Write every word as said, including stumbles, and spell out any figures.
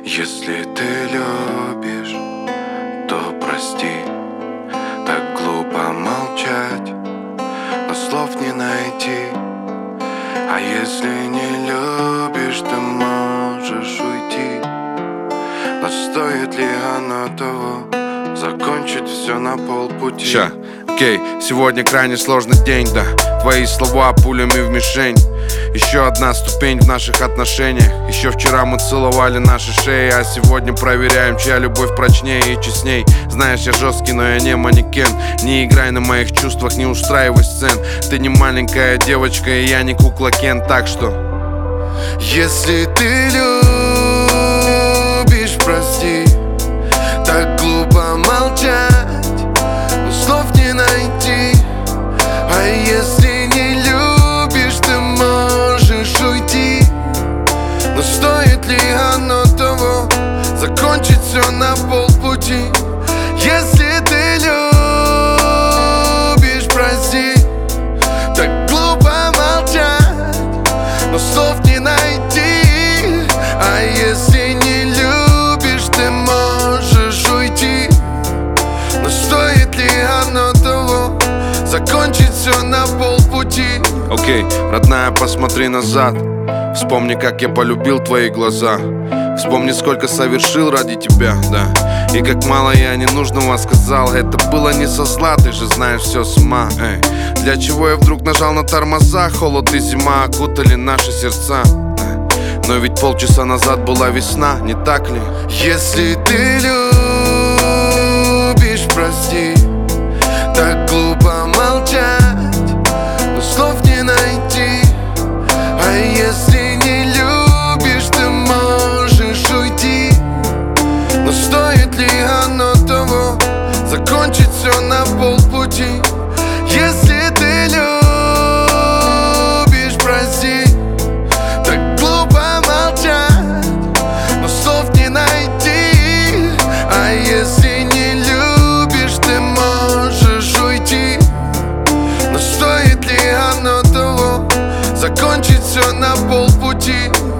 Если ты любишь, то прости. Так глупо молчать, но слов не найти. А если не любишь, ты можешь уйти. Но стоит ли оно того? Закончить все на полпути. Ща, окей, сегодня крайне сложный день, да. Твои слова пулями в мишень. Еще одна ступень в наших отношениях. Еще вчера мы целовали наши шеи, а сегодня проверяем, чья любовь прочнее и честней. Знаешь, я жесткий, но я не манекен. Не играй на моих чувствах, не устраивай сцен. Ты не маленькая девочка, и я не кукла Кен. Так что, если ты любишь, прости. Так глупо молчать, но слов не найти. А если не любишь, ты можешь уйти. Но стоит ли оно того? Закончить все на полпути. Если ты любишь, прости. Так глупо молчать, но слов не найти. А если не любишь, ты можешь уйти. Но стоит ли оно того? Закончить все на полпути. окей, родная, посмотри назад. Вспомни, как я полюбил твои глаза. Вспомни, сколько совершил ради тебя, да. И как мало я ненужного сказал. Это было не со зла, ты же знаешь все с ума, эй. Для чего я вдруг нажал на тормоза? Холод и зима окутали наши сердца. Но ведь полчаса назад была весна, не так ли? Если ты любишь, прости. Так глупо молчать, но слов не найти. А если не любишь, ты можешь уйти. Но стоит ли оно того? Закончить все на полпути. Если ты любишь, прости. Так глупо молчать, но слов не найти. А если не любишь, ты можешь уйти. Но стоит ли оно того? Закончить все на полпути.